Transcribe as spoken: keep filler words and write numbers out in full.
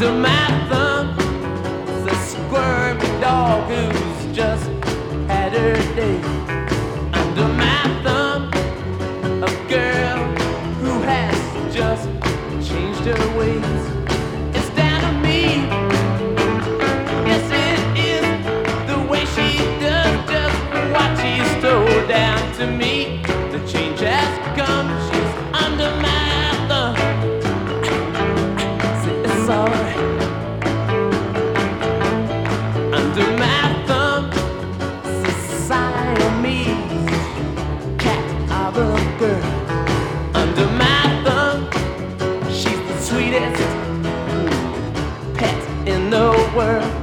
Under my thumb is a squirmy dog who's just had her day. Under my thumb, a girl who has just changed her ways. It's down to me, yes it is, the way she does just what she's told. Down to me, the change has come, she's under my thumb. It's alright. Under my thumb, Siamese cat of a girl. Under my thumb, she's the sweetest pet in the world.